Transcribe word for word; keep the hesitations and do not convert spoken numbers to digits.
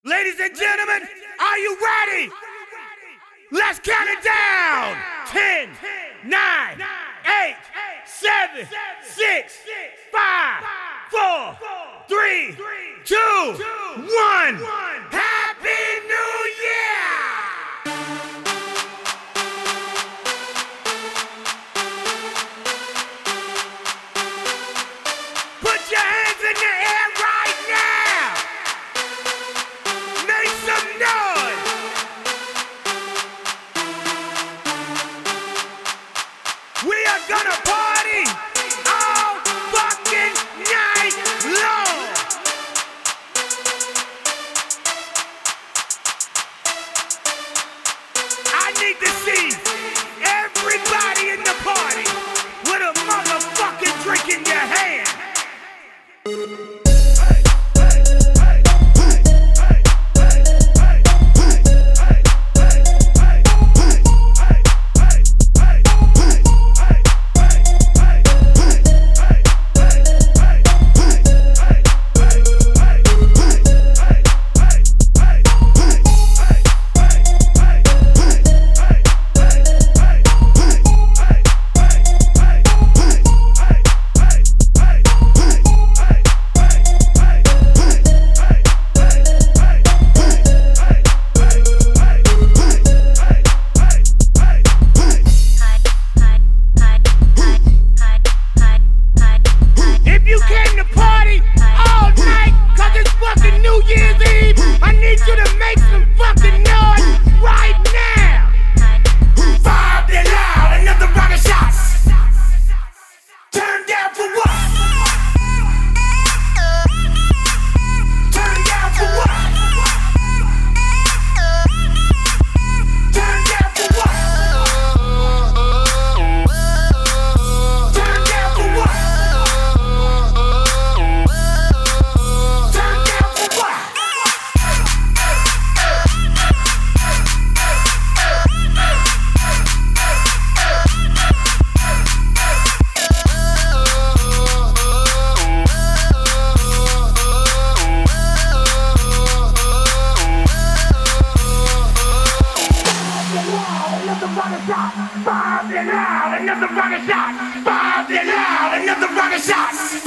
Ladies and gentlemen, are you ready? Let's count it down. Ten, nine, eight, seven, six, five, four, three, two, one. Happy New Year! Put your hands in the air right now! Make some noise! We are gonna party all fucking night long! I need to see everybody in the party with a motherfucking drink in your hand! If you came to party all night, cause it's fucking New Year's Eve, I need you to make some fucking noise right now! Five to loud, another round of shots! Turn down for what? Turn down for what? Turn down for what? Turn down for what? Turn down for what? Another rocket shot, five and out, another rocket shot, five and out, another rocket shot.